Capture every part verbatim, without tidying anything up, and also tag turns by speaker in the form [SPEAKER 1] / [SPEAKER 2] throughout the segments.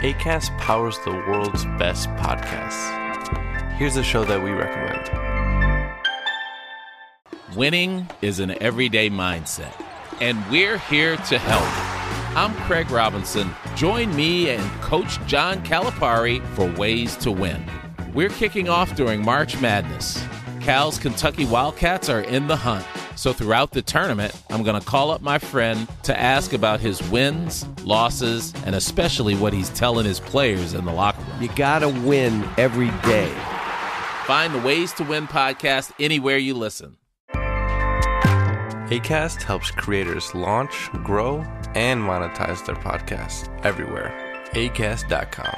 [SPEAKER 1] Acast powers the world's best podcasts. Here's a show that we recommend.
[SPEAKER 2] Winning is an everyday mindset, and we're here to help. I'm Craig Robinson. Join me and Coach John Calipari for Ways to Win. We're kicking off during March Madness. Cal's Kentucky Wildcats are in the hunt. So throughout the tournament, I'm going to call up my friend to ask about his wins, losses, and especially what he's telling his players in the locker room.
[SPEAKER 3] You got to win every day.
[SPEAKER 2] Find the Ways to Win podcast anywhere you listen.
[SPEAKER 1] Acast helps creators launch, grow, and monetize their podcasts everywhere. acast dot com.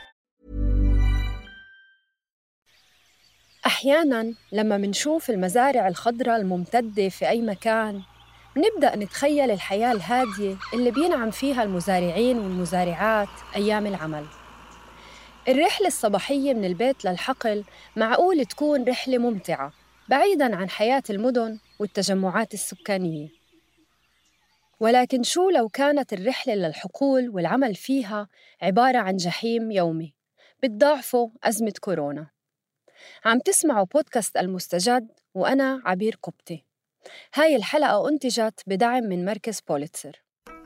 [SPEAKER 4] أحياناً لما منشوف المزارع الخضراء الممتدة في أي مكان منبدأ نتخيل الحياة الهادية اللي بينعم فيها المزارعين والمزارعات أيام العمل. الرحلة الصباحية من البيت للحقل معقول تكون رحلة ممتعة بعيداً عن حياة المدن والتجمعات السكانية. ولكن شو لو كانت الرحلة للحقول والعمل فيها عبارة عن جحيم يومي بتضاعفه أزمة كورونا؟ عم تسمعوا بودكاست المستجد وأنا عبير قبطي. هاي الحلقة أنتجت بدعم من مركز بوليتسر.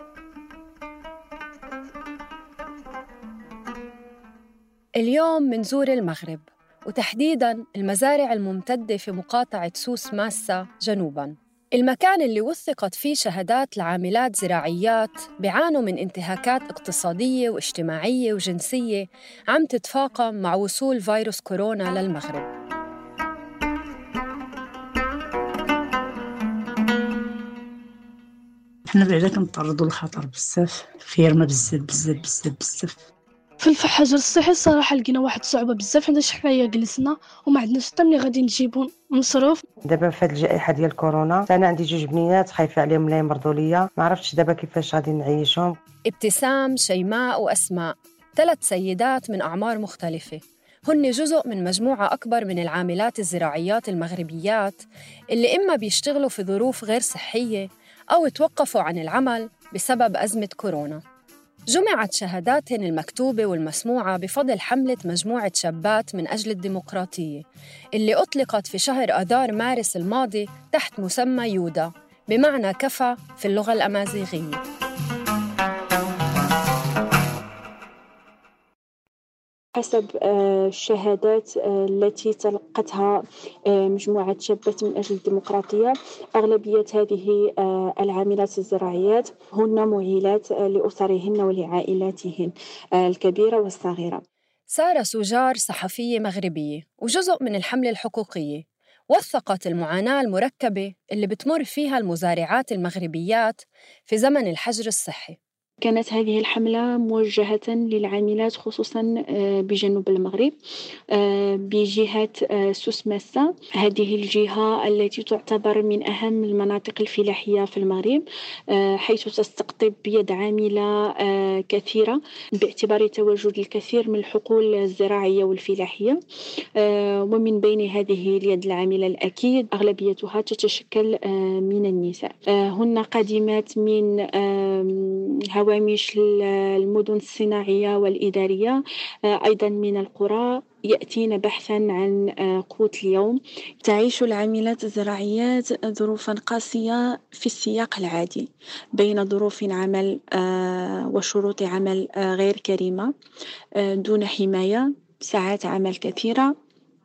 [SPEAKER 4] اليوم منزور المغرب وتحديداً المزارع الممتدة في مقاطعة سوس ماسة جنوباً، المكان اللي وثقت فيه شهادات لعاملات زراعيات بيعانوا من انتهاكات اقتصادية واجتماعية وجنسية عم تتفاقم مع وصول فيروس كورونا للمغرب.
[SPEAKER 5] احنا بعدا كنتعرضوا للخطر بزاف، فيرما بزاف بزاف بزاف بزاف.
[SPEAKER 6] في الحجر الصحي الصراحه لقينا واحد الصعوبه بزاف، حيت حنايا جلسنا وما عندناش حتى ملي غادي نجيبوا مصروف.
[SPEAKER 7] دابا في هذه الجائحه ديال كورونا انا عندي جوج بنيات خايفه عليهم لا يمرضوا ليا، ما عرفتش دابا كيفاش غادي نعيشهم.
[SPEAKER 4] ابتسام، شيماء وأسماء، ثلاث سيدات من أعمار مختلفة، هن جزء من مجموعة أكبر من العاملات الزراعيات المغربيات اللي إما بيشتغلوا في ظروف غير صحية أو توقفوا عن العمل بسبب أزمة كورونا. جمعت شهاداتهن المكتوبة والمسموعة بفضل حملة مجموعة شابات من أجل الديمقراطية اللي أطلقت في شهر آذار مارس الماضي تحت مسمى يودا، بمعنى كفى في اللغة الأمازيغية.
[SPEAKER 8] حسب الشهادات التي تلقتها مجموعة شابات من أجل الديمقراطية، أغلبية هذه العاملات الزراعيات هن معيلات لأسرهن ولعائلاتهن الكبيرة والصغيرة.
[SPEAKER 4] سارة سوجار صحفية مغربية وجزء من الحملة الحقوقية، وثقت المعاناة المركبة اللي بتمر فيها المزارعات المغربيات في زمن الحجر الصحي.
[SPEAKER 8] كانت هذه الحملة موجهة للعاملات خصوصاً بجنوب المغرب بجهة سوس ماسة. هذه الجهة التي تعتبر من أهم المناطق الفلاحية في المغرب، حيث تستقطب يد عاملة كثيرة باعتبار تواجد الكثير من الحقول الزراعية والفلاحية. ومن بين هذه اليد العاملة الأكيد أغلبيتها تتشكل من النساء، هن قادمات من هوامش المدن الصناعية والإدارية، أيضا من القرى، يأتين بحثا عن قوت اليوم. تعيش العاملات الزراعيات ظروفا قاسية في السياق العادي بين ظروف عمل وشروط عمل غير كريمة، دون حماية، ساعات عمل كثيرة،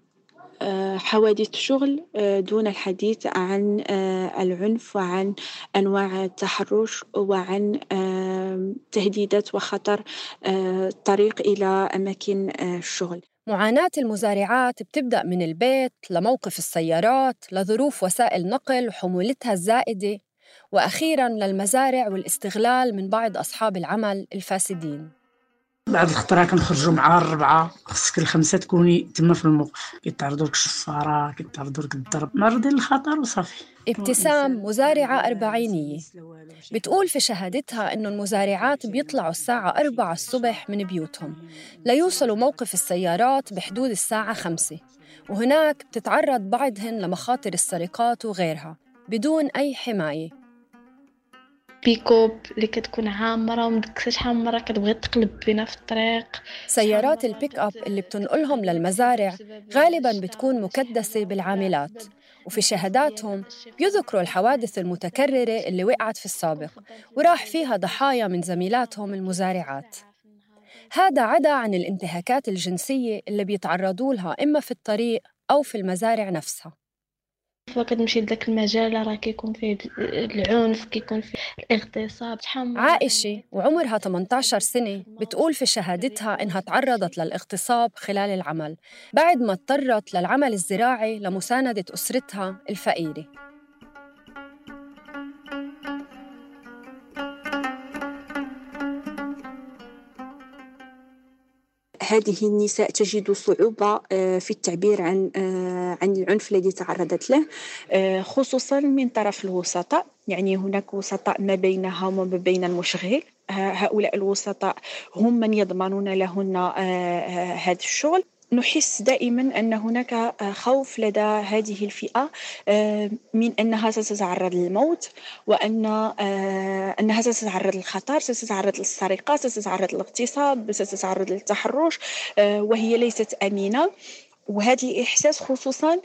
[SPEAKER 8] حوادث شغل، دون الحديث عن العنف وعن أنواع التحرش وعن تهديدات وخطر الطريق إلى أماكن الشغل.
[SPEAKER 4] معاناة المزارعات بتبدأ من البيت لموقف السيارات لظروف وسائل نقل وحمولتها الزائدة، وأخيراً للمزارع والاستغلال من بعض أصحاب العمل الفاسدين.
[SPEAKER 5] بعد الخطرة كنخرجوا مع الربعة، خصك الخمسة تكوني تما في الموقف، كيتعرضوا لك الشفارة، كيتعرضوا لك الضرب، معرضين للخطر وصافي.
[SPEAKER 4] ابتسام مزارعة أربعينية بتقول في شهادتها إنه المزارعات بيطلعوا الساعة أربعة الصبح من بيوتهم ليوصلوا موقف السيارات بحدود الساعة خمسة، وهناك بتتعرض بعضهن لمخاطر السرقات وغيرها بدون أي حماية.
[SPEAKER 6] بيكوب اللي كتكون عامرة ومدكسة، شحال من مرة كتبغي تقلب بينا في الطريق.
[SPEAKER 4] سيارات البيك أب اللي بتنقلهم للمزارع غالباً بتكون مكدسة بالعاملات، وفي شهاداتهم بيذكروا الحوادث المتكررة اللي وقعت في السابق وراح فيها ضحايا من زميلاتهم المزارعات. هذا عدا عن الانتهاكات الجنسية اللي بيتعرضوا لها إما في الطريق أو في المزارع نفسها.
[SPEAKER 6] فكتمشي لذاك المجال راه كيكون فيه العنف، كيكون فيه الاغتصاب.
[SPEAKER 4] عائشة وعمرها ثمانية عشر سنة بتقول في شهادتها إنها تعرضت للاغتصاب خلال العمل بعد ما اضطرت للعمل الزراعي لمساندة أسرتها الفقيرة.
[SPEAKER 9] هذه النساء تجد صعوبة في التعبير عن عن العنف الذي تعرضت له، خصوصا من طرف الوسطاء. يعني هناك وسطاء ما بينها وما بين المشغل. هؤلاء الوسطاء هم من يضمنون لهن هذا الشغل. نحس دائما أن هناك خوف لدى هذه الفئة من أنها ستتعرض للموت، وأن أنها ستتعرض للخطر، ستتعرض للسرقة، ستتعرض للاغتصاب، ستتعرض للتحرش، وهي ليست أمينة. وهذا الإحساس خصوصاً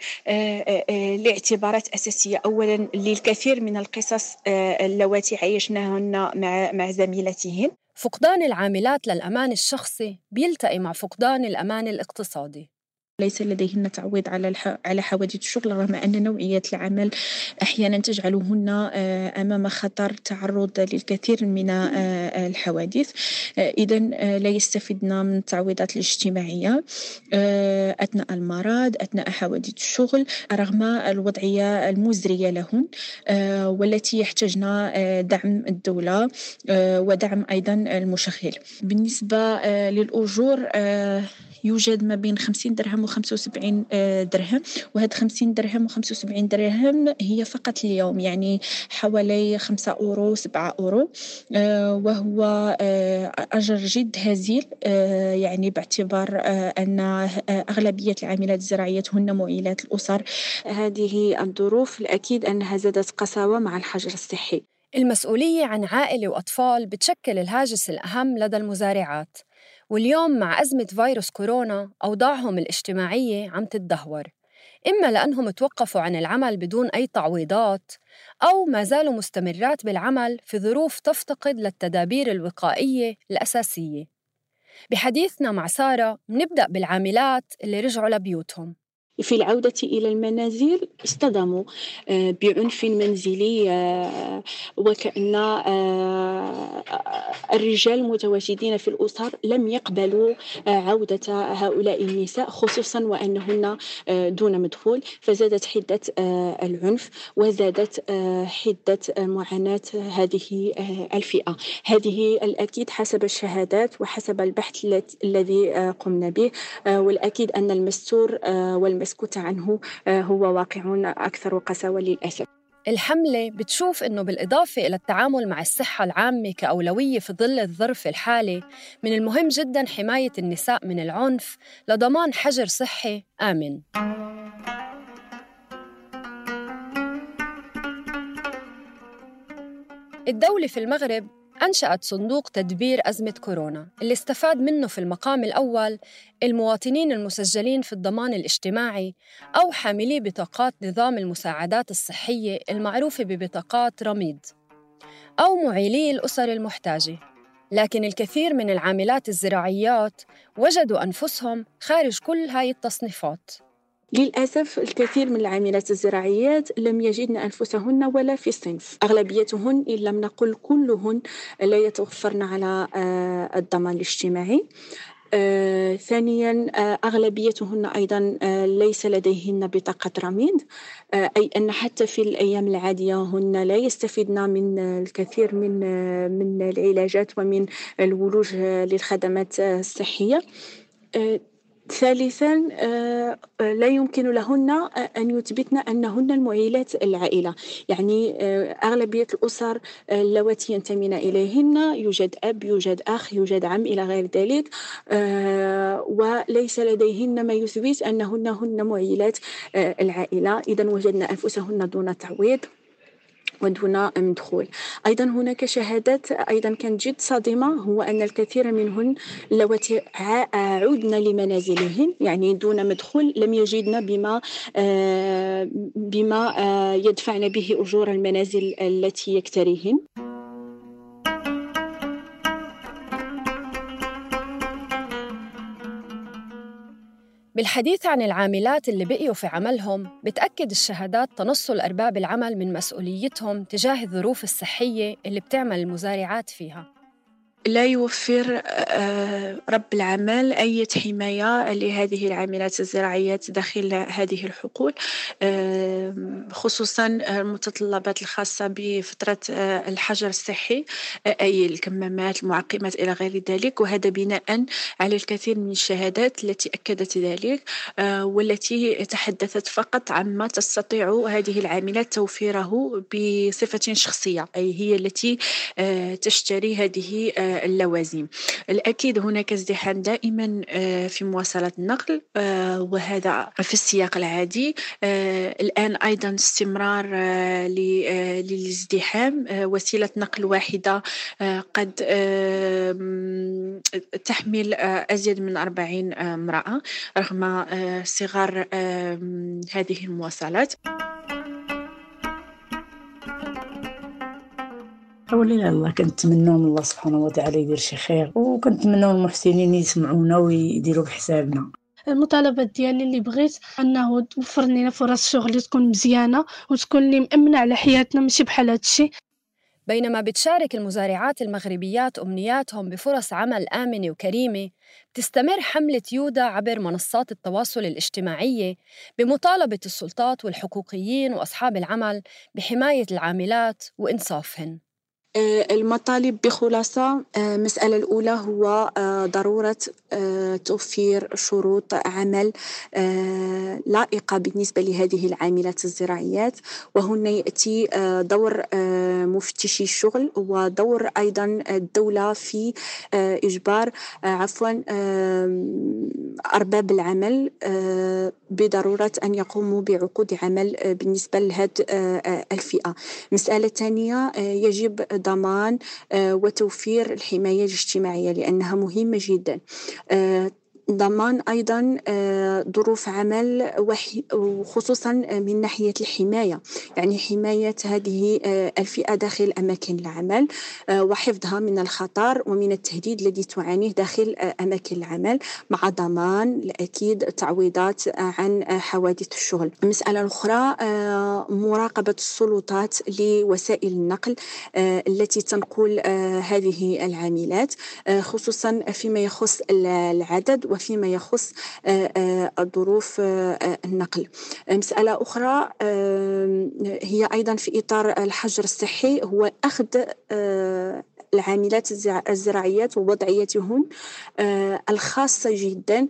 [SPEAKER 9] لاعتبارات أساسية. أولاً للكثير من القصص اللواتي عايشناهن مع مع زميلاتهن.
[SPEAKER 4] فقدان العاملات للأمان الشخصي بيلتقي مع فقدان الأمان الاقتصادي.
[SPEAKER 9] ليس لديهن تعويض على الح... على حوادث الشغل، رغم أن نوعية العمل أحيانا تجعلهن أمام خطر تعرض للكثير من الحوادث. إذن لا يستفدن من التعويضات الاجتماعية أثناء المرض، أثناء حوادث الشغل، رغم الوضعية المزرية لهن، والتي يحتاجن دعم الدولة ودعم أيضا المشغل. بالنسبة للأجور يوجد ما بين خمسين درهم وخمسة وسبعين درهم، وهذا خمسين درهم وخمسة وسبعين درهم هي فقط اليوم، يعني حوالي خمسة أورو سبعة أورو، وهو أجر جد هزيل، يعني باعتبار أن أغلبية العاملات الزراعيات هن معيلات الأسر. هذه الظروف الأكيد أنها زادت قساوة مع الحجر الصحي.
[SPEAKER 4] المسؤولية عن عائلة وأطفال بتشكل الهاجس الأهم لدى المزارعات، واليوم مع أزمة فيروس كورونا أوضاعهم الاجتماعية عم تتدهور، إما لأنهم توقفوا عن العمل بدون أي تعويضات، أو ما زالوا مستمرات بالعمل في ظروف تفتقد للتدابير الوقائية الأساسية. بحديثنا مع سارة نبدأ بالعاملات اللي رجعوا لبيوتهم.
[SPEAKER 8] في العودة إلى المنازل اصطدموا بعنف منزلي، وكأن الرجال المتواجدين في الأسر لم يقبلوا عودة هؤلاء النساء، خصوصا وأنهن دون مدخول، فزادت حدة العنف وزادت حدة معاناة هذه الفئة. هذه الأكيد حسب الشهادات وحسب البحث الذي قمنا به، والأكيد أن المستور والمستور مسكوت عنه هو واقع أكثر قساوة للأسف.
[SPEAKER 4] الحملة بتشوف إنه بالإضافة إلى التعامل مع الصحة العامة كأولوية في ظل الظرف الحالي، من المهم جداً حماية النساء من العنف لضمان حجر صحي آمن. الدولة في المغرب أنشأت صندوق تدبير أزمة كورونا اللي استفاد منه في المقام الأول المواطنين المسجلين في الضمان الاجتماعي أو حاملي بطاقات نظام المساعدات الصحية المعروفة ببطاقات رميد، أو معيلي الأسر المحتاجة. لكن الكثير من العاملات الزراعيات وجدوا أنفسهم خارج كل هاي التصنيفات.
[SPEAKER 8] للأسف الكثير من العاملات الزراعيات لم يجدن أنفسهن ولا في الصنف. أغلبيتهن إن لم نقل كلهن لا يتوفرن على الضمان الاجتماعي. آه، ثانياً آه، أغلبيتهن أيضاً آه، ليس لديهن بطاقة رميد، آه، أي أن حتى في الأيام العادية هن لا يستفيدن من الكثير من آه، من العلاجات ومن الولوج آه، للخدمات آه، الصحية. آه، ثالثاً لا يمكن لهن أن يثبتن أنهن المعيلات العائلة، يعني أغلبية الأسر اللواتي ينتمين إليهن يوجد أب، يوجد أخ، يوجد عم إلى غير ذلك، وليس لديهن ما يثبت أنهن هن معيلات العائلة. إذن وجدن أنفسهن دون تعويض، ودون مدخول. أيضا هناك شهادات أيضا كانت جد صادمة، هو أن الكثير منهن اللواتي عودن لمنازلهن يعني دون مدخول لم يجدن بما بما يدفعن به أجور المنازل التي يكتريهن.
[SPEAKER 4] بالحديث عن العاملات اللي بقيوا في عملهم، بتأكد الشهادات تنصل أرباب العمل من مسؤوليتهم تجاه الظروف الصحية اللي بتعمل المزارعات فيها.
[SPEAKER 9] لا يوفر رب العمل أي حماية لهذه العاملات الزراعيات داخل هذه الحقول، خصوصا المتطلبات الخاصة بفترة الحجر الصحي أي الكمامات المعقمات إلى غير ذلك، وهذا بناء على الكثير من الشهادات التي أكدت ذلك والتي تحدثت فقط عما تستطيع هذه العاملات توفيره بصفة شخصية، أي هي التي تشتري هذه اللوازم. الأكيد هناك ازدحام دائما في مواصلات النقل وهذا في السياق العادي. الآن أيضا استمرار للازدحام، وسيلة نقل واحدة قد تحمل أزيد من أربعين امرأة رغم صغر هذه المواصلات.
[SPEAKER 5] أولي الله كنتمنوا من الله سبحانه وتعالى يدير شي خير، وكنتمنوا المحسنين يسمعونا ويديروا بحسابنا.
[SPEAKER 6] المطالبات ديالي اللي بغيت انه توفر لنا فرص شغل تكون مزيانه وتكون لي مأمنه على حياتنا، ماشي بحال هذا الشيء.
[SPEAKER 4] بينما بتشارك المزارعات المغربيات أمنياتهم بفرص عمل آمنة وكريمة، بتستمر حملة يودا عبر منصات التواصل الاجتماعية بمطالبة السلطات والحقوقيين وأصحاب العمل بحماية العاملات وإنصافهن.
[SPEAKER 8] المطالب بخلاصة، المسألة الأولى هو ضرورة توفير شروط عمل لائقة بالنسبة لهذه العاملات الزراعيات، وهنا يأتي دور مفتشي الشغل ودور أيضا الدولة في إجبار عفوا أرباب العمل بضرورة أن يقوموا بعقود عمل بالنسبة لهذه الفئة. مسألة ثانية، يجب ضمان وتوفير الحماية الاجتماعية لأنها مهمة جدا. ضمان أيضا ظروف عمل وخصوصا من ناحية الحماية، يعني حماية هذه الفئة داخل أماكن العمل وحفظها من الخطر ومن التهديد الذي تعانيه داخل أماكن العمل، مع ضمان الأكيد تعويضات عن حوادث الشغل. المسألة الأخرى، مراقبة السلطات لوسائل النقل التي تنقل هذه العاملات، خصوصا فيما يخص العدد وفيما يخص ظروف النقل. مسألة أخرى هي أيضا في إطار الحجر الصحي، هو أخذ العاملات الزراعيات ووضعيتهن الخاصة جدا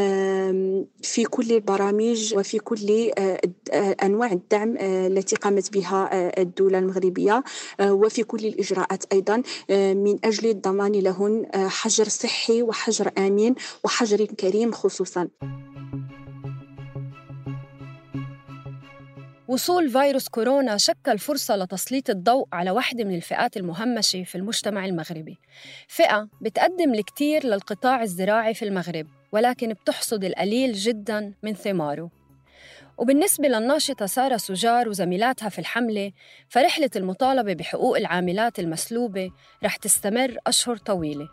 [SPEAKER 8] في كل البرامج وفي كل أنواع الدعم التي قامت بها الدولة المغربية، وفي كل الإجراءات أيضا من أجل الضمان لهن حجر صحي وحجر آمن وحجر كريم خصوصا.
[SPEAKER 4] وصول فيروس كورونا شكل فرصة لتسليط الضوء على واحدة من الفئات المهمشة في المجتمع المغربي، فئة بتقدم الكثير للقطاع الزراعي في المغرب ولكن بتحصد القليل جداً من ثماره. وبالنسبة للناشطة سارة سجار وزميلاتها في الحملة، فرحلة المطالبة بحقوق العاملات المسلوبة رح تستمر أشهر طويلة.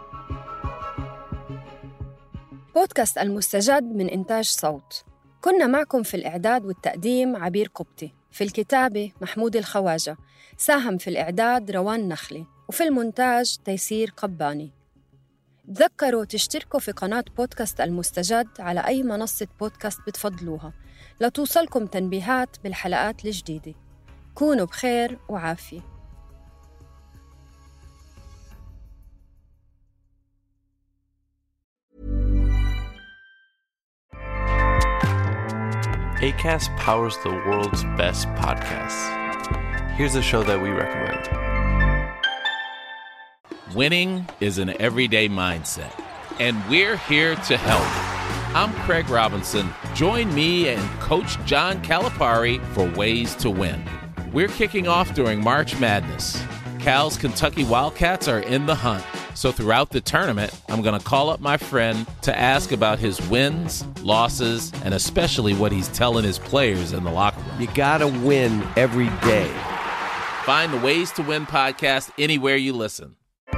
[SPEAKER 4] بودكاست المستجد من إنتاج صوت. كنا معكم في الإعداد والتقديم عبير قبطي، في الكتابة محمود الخواجة، ساهم في الإعداد روان نخلي، وفي المونتاج تيسير قباني. تذكروا تشتركوا في قناة بودكاست المستجد على أي منصة بودكاست بتفضلوها لتوصلكم تنبيهات بالحلقات الجديدة. كونوا بخير وعافية.
[SPEAKER 1] Acast powers the world's best podcasts. Here's a show that we recommend.
[SPEAKER 2] Winning is an everyday mindset, and we're here to help. I'm Craig Robinson. Join me and Coach John Calipari for Ways to Win, We're kicking off during March Madness. Cal's Kentucky Wildcats are in the hunt. So throughout the tournament, I'm going to call up my friend to ask about his wins, losses, and especially what he's telling his players in the locker room.
[SPEAKER 3] You gotta win every day.
[SPEAKER 2] Find the Ways to Win podcast anywhere you listen.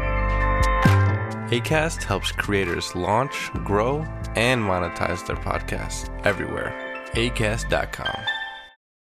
[SPEAKER 1] Acast helps creators launch, grow, and monetize their podcasts everywhere. acast dot com.